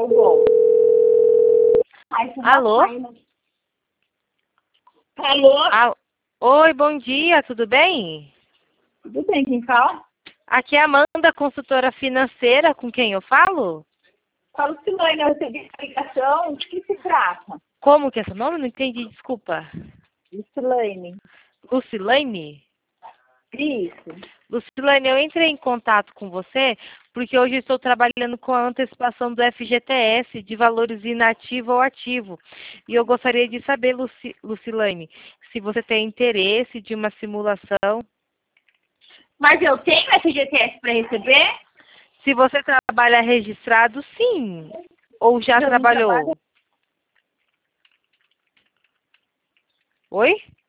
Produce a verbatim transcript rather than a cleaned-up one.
o bom. Ai, Alô? Alô? Ah, oi, bom dia, tudo bem? Tudo bem, quem fala? Aqui é a Amanda, consultora financeira, com quem eu falo? Fala o Silane, eu recebi a ligação, de que se trata? Como que é seu nome? Não entendi, desculpa. Silane. Lucilane? Isso. Lucilane, eu entrei em contato com você porque hoje estou trabalhando com a antecipação do F G T S de valores inativo ou ativo. E eu gostaria de saber, Luci, Lucilane, se você tem interesse de uma simulação. Mas eu tenho F G T S para receber? Se você trabalha registrado, sim. Ou já Eu não trabalhou? trabalho. Oi?